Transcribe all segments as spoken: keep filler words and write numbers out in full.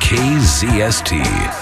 K Z S T.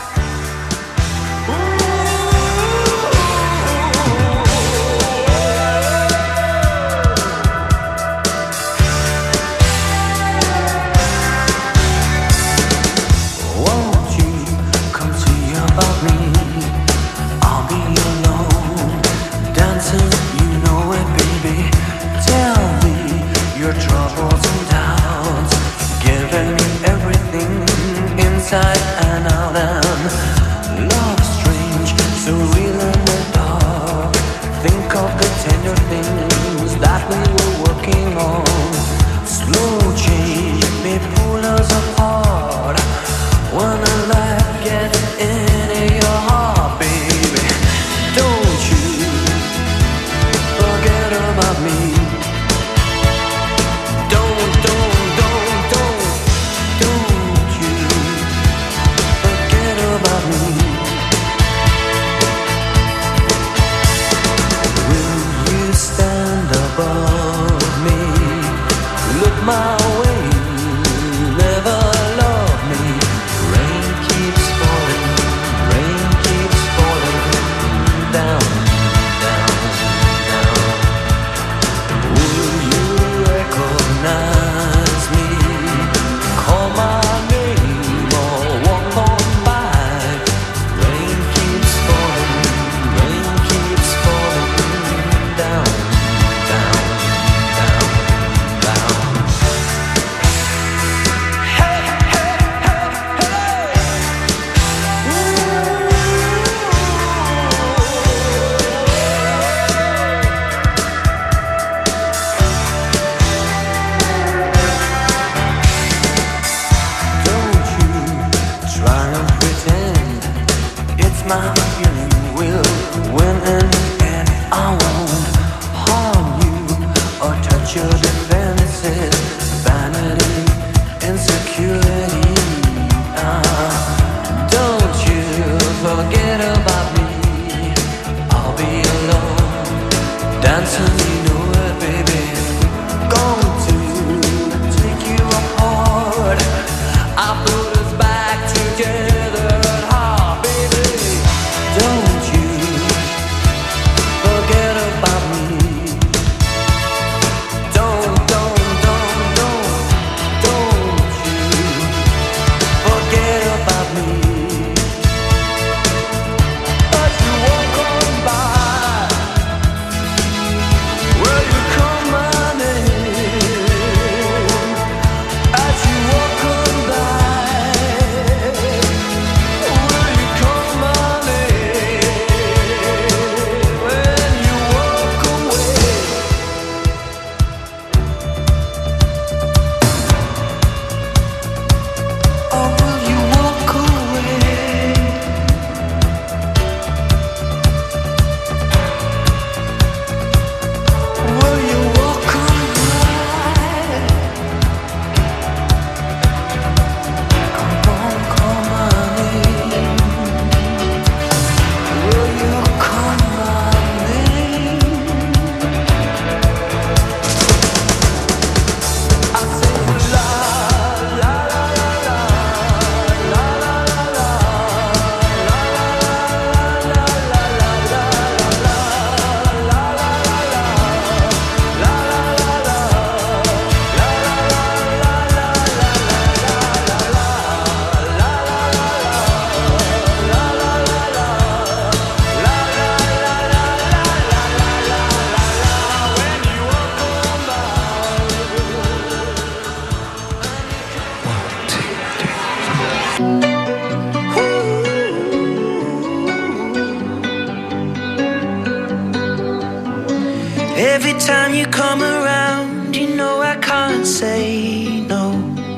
Every time you come around, you know I can't say no.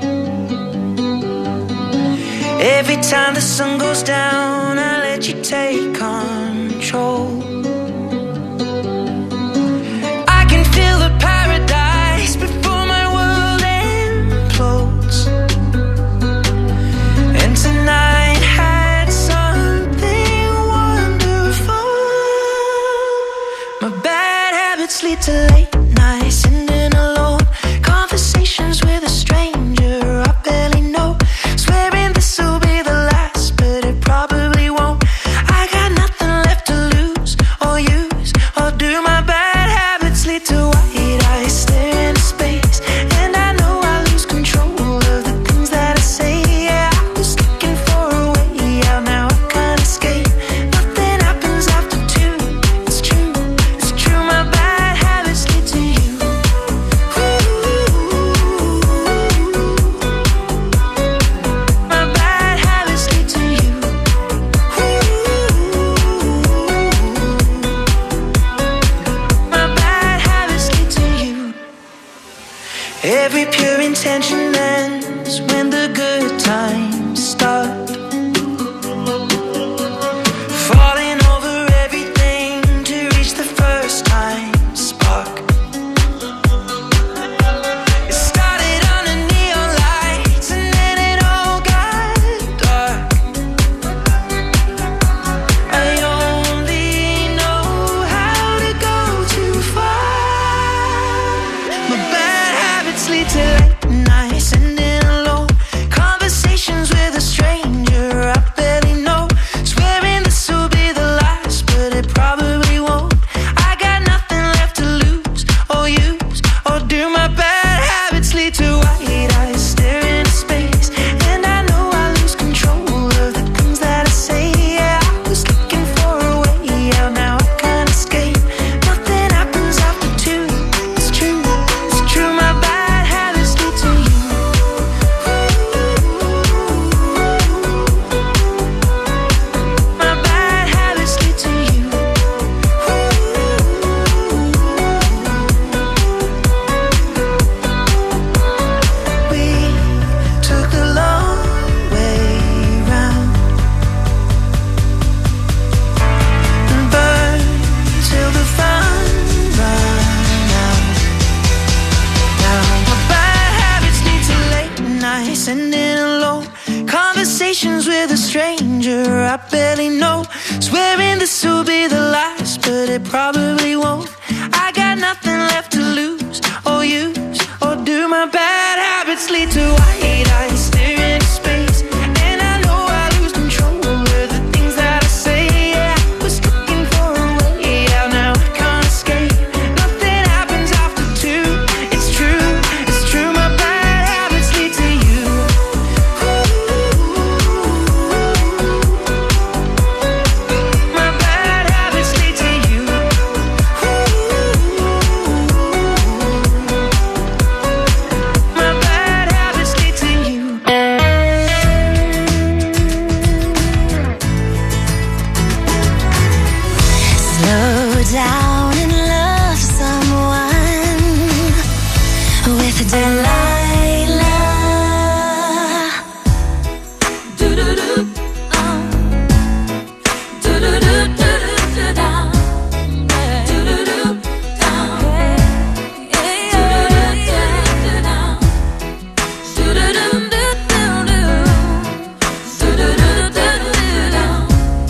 Every time the sun goes down, I let you take control. I can feel the paradise before my world implodes. And tonight had something wonderful. My bad habits lead to late nights, sitting alone, conversations with a stranger I barely know, swearing this will be conversations with a stranger I barely know, swearing this will be the last, but it probably won't. I got nothing left to lose or use, or do my bad habits lead to white eyes staring into space? And I know I lose control over the things that I say. Yeah, I was looking for a way out, now I can't escape. Nothing happens after two, it's true, it's true. My bad habits lead to you. My bad habits lead to you. My bad habits lead to you. Slow down and love someone with Delilah. Do-do-do, um. Do-do-do-do-do-do-down. Do-do-do-down. Do-do-do-do-do-down. Do-do-do-do-do-do. Do-do-do-do-do-down.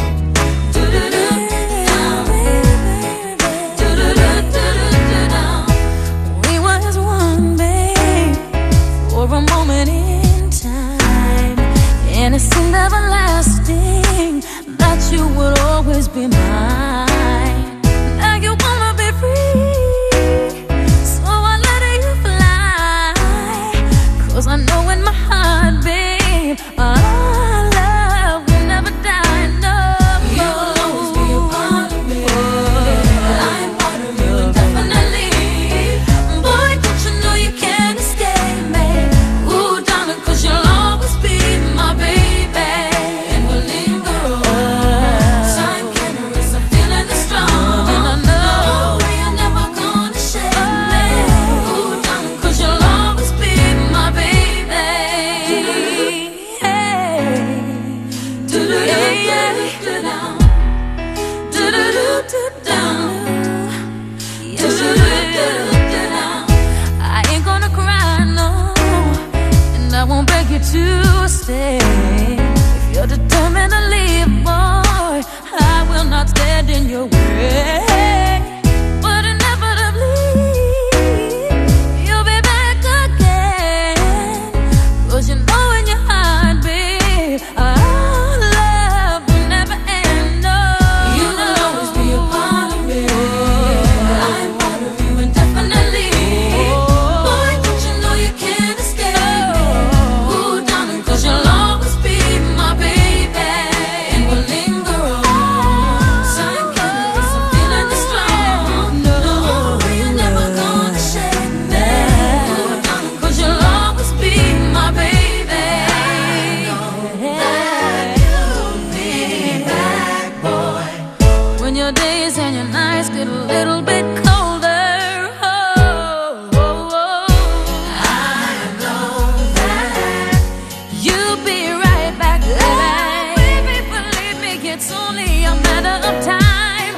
We was one, babe, for a moment in time, and it seemed everlasting that you would always be mine. Now you wanna be free, so I let you fly, 'cause I know in my heart, babe, our love will never die. No, you'll always be a part of me. I'm part of you indefinitely. Boy, don't you know you can't escape me? Ooh, darling, 'cause you'll always be my baby, and we'll linger on. Time can't erase a feeling that's strong, and I know you're never gonna shake me. Ooh, darling, 'cause you'll always be my baby. Hey. Do-do-do-do-do-down. Do-do-do-do-down. Do-do-do-do-do-down. I ain't gonna cry, no, and I won't beg you to stay. If you're determined to leave, boy, I will not stand in your way. But inevitably, you'll be back again, 'cause you know in your heart, babe, our love will never end. No, you'll always be a part of me. I'm part of you indefinitely. Boy, don't you know you can't escape me? Ooh, darling, 'cause you'll always be my baby, and we'll linger on. Time can't erase a feeling that's strong. No, you're never gonna shake me. Ooh, darling, 'cause you'll always be my baby. That you'll be back, boy. When your days and your nights get a little bit colder, oh, oh, oh. I know that you'll be right back, baby. Believe me, it's only a matter of time.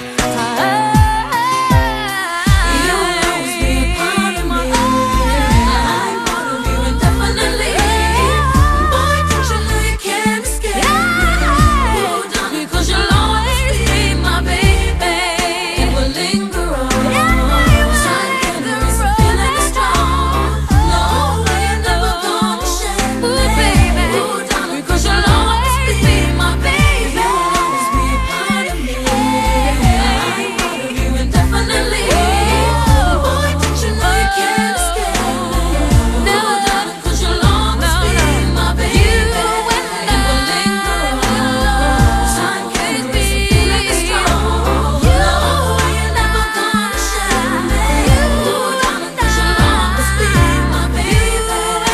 You'll always be a part of me. I'm part of you indefinitely. Boy, don't you know you can't escape? Oh, darling, 'cause you'll always be my baby, and we'll linger on. Time can't erase a feeling that's strong. No, you're never gonna shake me. Oh, darling, 'cause you'll always be my baby. You'll always be a part of me. I'm part of you indefinitely. Boy, don't you know you can't escape me? No, darling, 'cause you'll always be my baby, and we'll linger on. Time can't erase a feeling that's strong. No, you're never gonna shake me. Oh, darling, 'cause you'll always be my baby.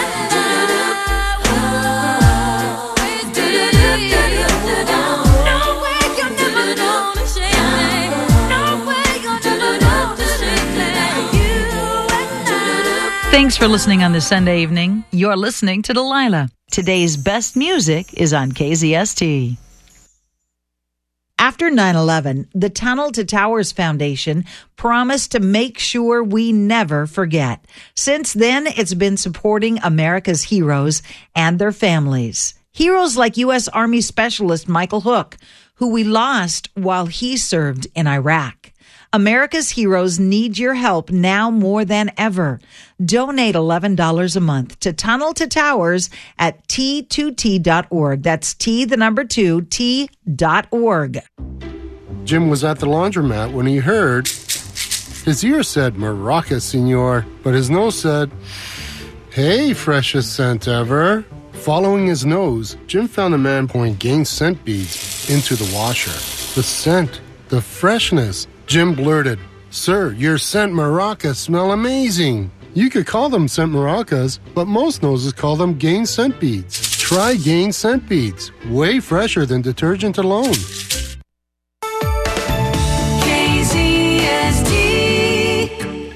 Do-do-do-do-do-do-down. No way you're never gonna shake me. No way you're never gonna shake me. You and I. Thanks for listening on this Sunday evening. You're listening to Delilah. Today's best music is on K Z S T. After nine eleven, the Tunnel to Towers Foundation promised to make sure we never forget. Since then, it's been supporting America's heroes and their families. Heroes like U S Army Specialist Michael Hook, who we lost while he served in Iraq. America's heroes need your help now more than ever. Donate eleven dollars a month to Tunnel to Towers at T two T dot org. That's T, the number two, T dot org. Jim was at the laundromat when he heard, his ear said, Maraca, senor, but his nose said, hey, freshest scent ever. Following his nose, Jim found a man pouring Gain scent beads into the washer. The scent, the freshness. Jim blurted, sir, your scent maracas smell amazing. You could call them scent maracas, but most noses call them Gain scent beads. Try Gain scent beads. Way fresher than detergent alone. K Z S T.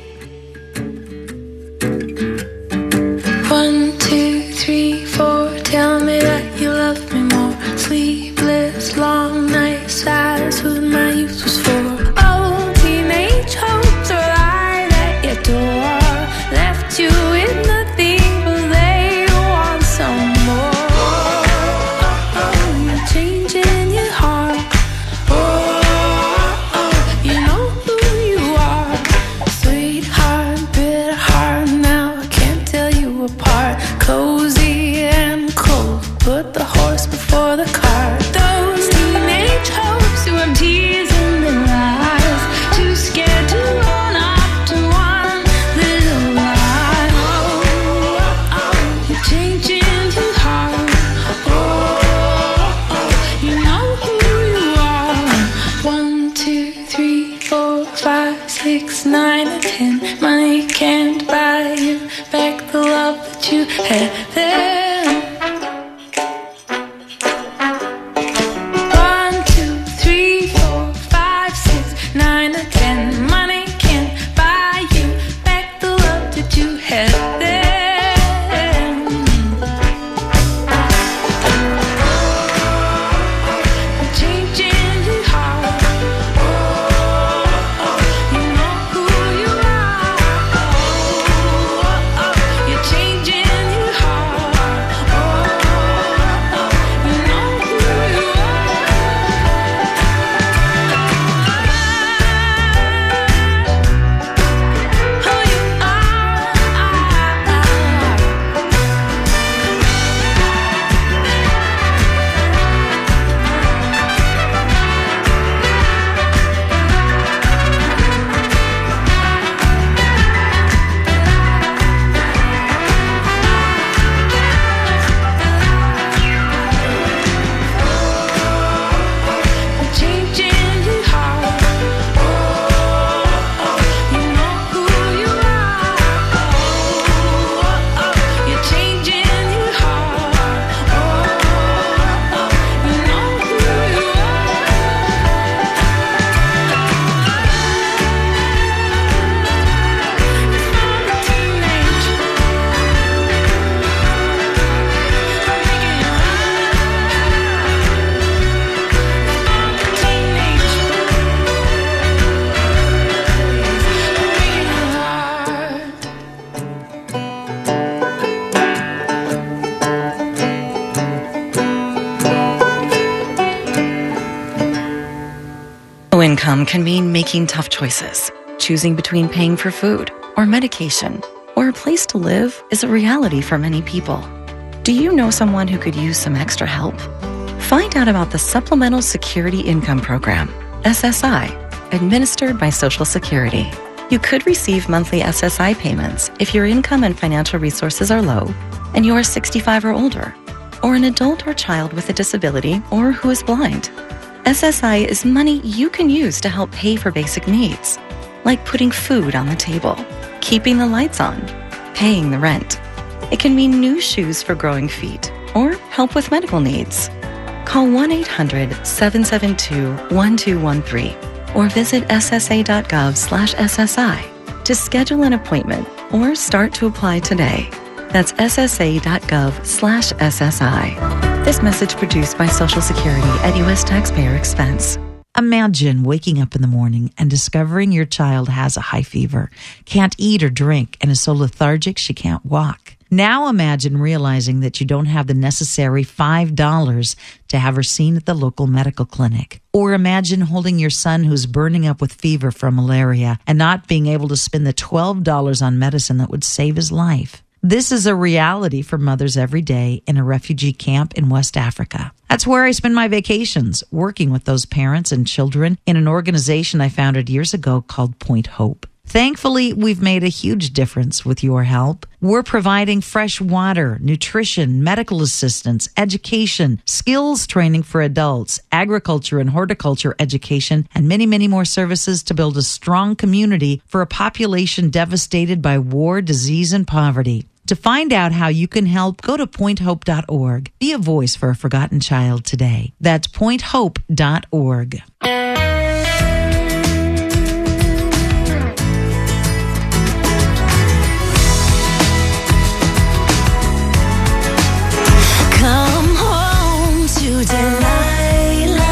One, two, three, four. Tell me that you love me more. Sleepless, long nights. That's what my youth was for. Oh, teenage hopes are right at your door. Left you with nothing, but they want some more. Oh, oh, you're changing your heart. Oh, oh, you know who you are. Sweetheart, bitter heart. Now I can't tell you apart. Cozy and cold. Put the horse before the cart. Those teenage hopes who have tears in their eyes. Too scared to run up to one little lie. Oh, oh, oh, you're changing your heart. Oh, oh, you know who you are. One, two, three, four, five, six, nine, and ten. Money can't buy you back the love that you had then. One, two, three, four, five, six, nine, or ten. Money can't buy you back the love that you had then. You're changing your heart. Oh, oh, you know who you are. Oh, oh, you're changing your heart. Oh, oh, you know who you are. Who you You're changing your heart. Oh, oh, you know who you are. Oh, oh, you're changing your heart. Oh, oh, you know who you Low income can mean making tough choices. Choosing between paying for food or medication or a place to live is a reality for many people. Do you know someone who could use some extra help? Find out about the Supplemental Security Income Program, S S I, administered by Social Security. You could receive monthly S S I payments if your income and financial resources are low and you are sixty-five or older, or an adult or child with a disability or who is blind. S S I is money you can use to help pay for basic needs, like putting food on the table, keeping the lights on, paying the rent. It can mean new shoes for growing feet or help with medical needs. Call one eight hundred seven seven two one two one three or visit ssa.gov slash SSI to schedule an appointment or start to apply today. That's ssa.gov slash SSI. This message produced by Social Security at U S taxpayer expense. Imagine waking up in the morning and discovering your child has a high fever, can't eat or drink, and is so lethargic she can't walk. Now imagine realizing that you don't have the necessary five dollars to have her seen at the local medical clinic. Or imagine holding your son who's burning up with fever from malaria and not being able to spend the twelve dollars on medicine that would save his life. This is a reality for mothers every day in a refugee camp in West Africa. That's where I spend my vacations, working with those parents and children in an organization I founded years ago called Point Hope. Thankfully, we've made a huge difference with your help. We're providing fresh water, nutrition, medical assistance, education, skills training for adults, agriculture and horticulture education, and many, many more services to build a strong community for a population devastated by war, disease, and poverty. To find out how you can help, go to point hope dot org. Be a voice for a forgotten child today. That's point hope dot org. Come home to Delilah.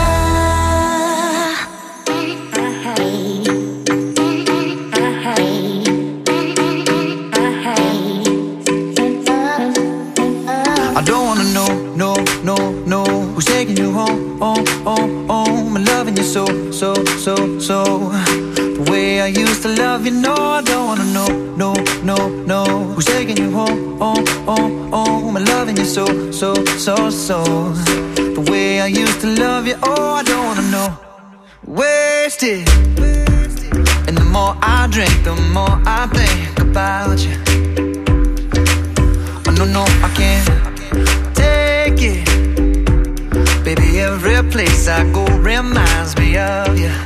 I don't wanna know, no, no, no, who's taking you home, home, home, home. I'm loving you so, so, so, so. The way I used to love you, no, I don't wanna know, no, no, no, who's taking you home, home, home, home. I'm loving you so, so, so, so. The way I used to love you, oh, I don't wanna know. Wasted. And the more I drink, the more I think about you. Oh, no, no, I can't take it. Baby, every place I go reminds me of you.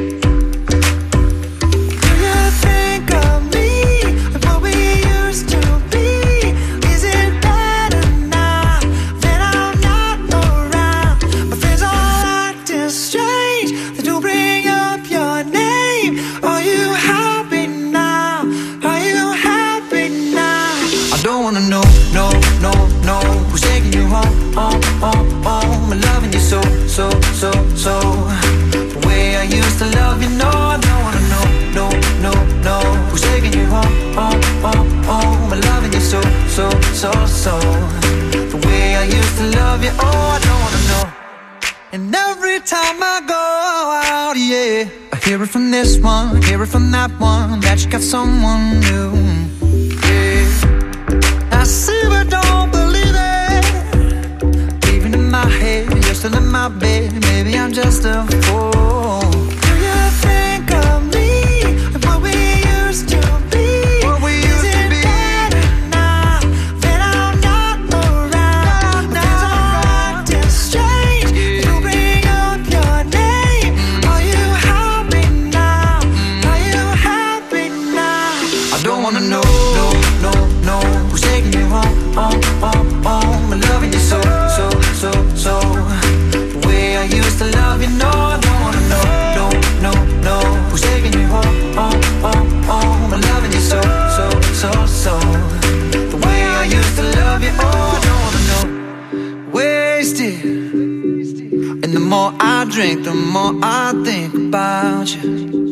Do you think of me and what we used to be? Is it better now that I'm not around? My friends all acting strange, they do bring up your name. Are you happy now? Are you happy now? I don't wanna know, no, no, no, who's taking you home, home, home, home. I'm loving you so, so, so, so. The way I used to love you, no, I don't wanna know, no, no, no, who's taking you home, home, home, home. I'm loving you so, so, so, so. The way I used to love you, oh, I don't wanna know. And every time I go out, yeah, I hear it from this one, hear it from that one, that you got someone new, yeah. I see but don't believe it. Even in my head, you're still in my bed. Maybe I'm just a fool. Do you think of me and what we used to be? What we used to be. Is it better now that I'm not around? My friends are acting strange, you bring up your name. Are you happy now? Are you happy now? I don't wanna know, no, no, no, who's taking you home, home, home, home. I'm loving you so, so, so, so. The way I used to love you, no, I don't wanna know, no, no, no, who's taking you home, home, home, home. I'm loving you so, so, so, so. The way I used to love you, oh, I don't wanna know. Wasted. And the more I drink, the more I think about you.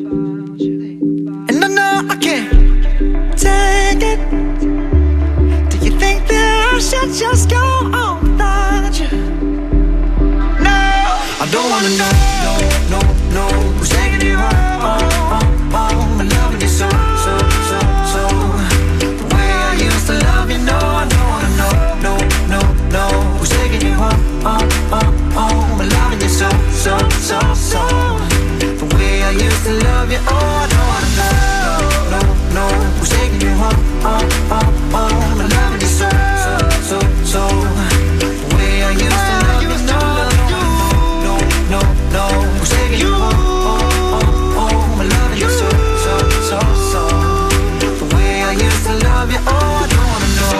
And I know I can't take it. Do you think that I should just go on without you? No, I don't wanna know, no, no, no, who's taking you home, home, home, home. I'm loving you so, so, so, so. The way I used to love you, no, I don't wanna know, no, no, no, who's taking you home, home, home, home. I'm loving you so, so, so, so. The way I used to love you, oh, I don't wanna know, no, no, no, who's taking you home, home, home, home. I'm loving you so, so, so, so. The way I used to love you, no, no, no, no, who's taking you home, home, home, home. I'm loving you so, so, so, so. The way I used to love you, oh, I don't wanna know.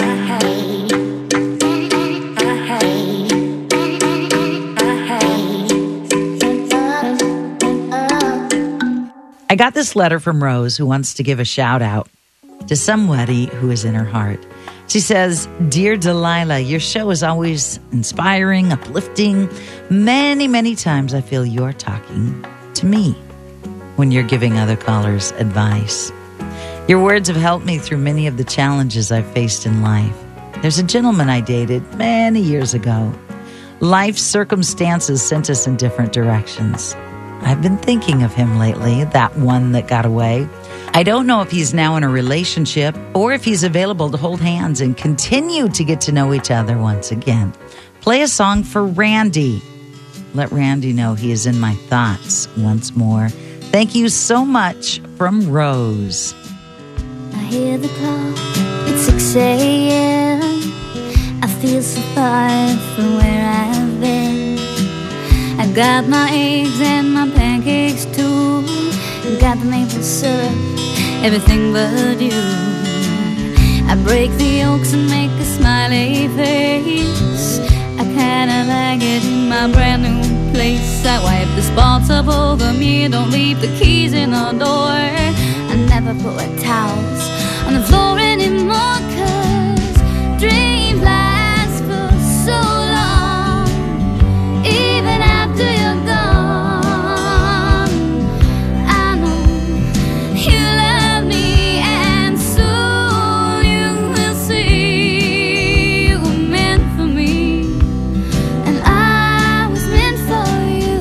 I got this letter from Rose, who wants to give a shout out to somebody who is in her heart. She says, "Dear Delilah, your show is always inspiring, uplifting. Many, many times I feel you're talking to me when you're giving other callers advice. Your words have helped me through many of the challenges I've faced in life. There's a gentleman I dated many years ago. Life circumstances sent us in different directions. I've been thinking of him lately, that one that got away. I don't know if he's now in a relationship or if he's available to hold hands and continue to get to know each other once again. Play a song for Randy. Let Randy know he is in my thoughts once more. Thank you so much, from Rose. I hear the clock, it's six a.m. I feel so far from where I've been. I got my eggs and my pancakes too. Got the maple syrup, everything but you. I break the yolks and make a smiley face. I kinda like it in my brand new place. I wipe the spots up over me, don't leave the keys in the door. I never put wet towels on the floor anymore, 'cause dreams last for so long. Even after you're gone, I know you love me, and soon you will see you were meant for me, and I was meant for you.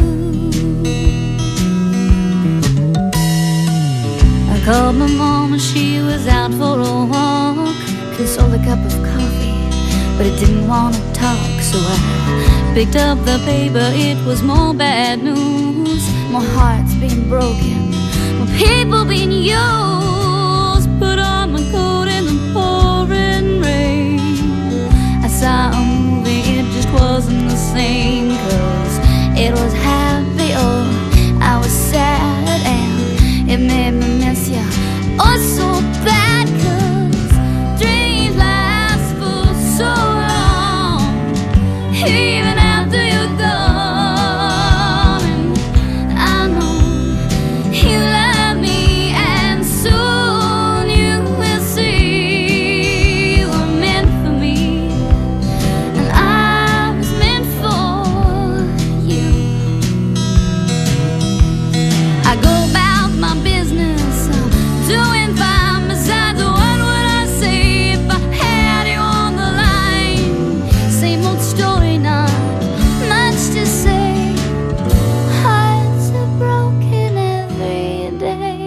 I called my mom and she was out for a walk. Sold a cup of coffee, but it didn't want to talk. So I picked up the paper, it was more bad news. More hearts being broken, more people being used. Put on my coat in the pouring rain. I saw a movie, it just wasn't the same, 'cause it was happy or I was sad, and it made me miss you oh so bad. 'Cause dreams last for so long, even after you're gone. And I know you love me, and soon you will see you were meant for me, and I was meant for you. I go about my business, I'm doing fine. Besides, what would I say if I had you on the line? Same old story, not much to say. Hearts are broken every day.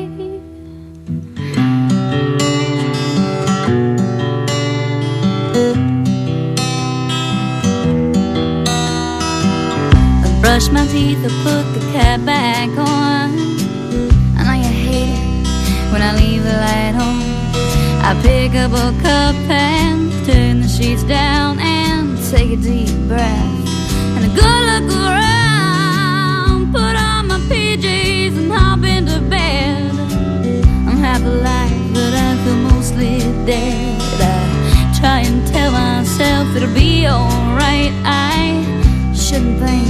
I brush my teeth, I put the cap back on. I know you hate it when I leave the light on. I pick up a cup and turn the sheets down and take a deep breath and a good look around. Put on my P Js and hop into bed. I'm half alive, but I feel mostly dead. I try and tell myself it'll be alright. I shouldn't think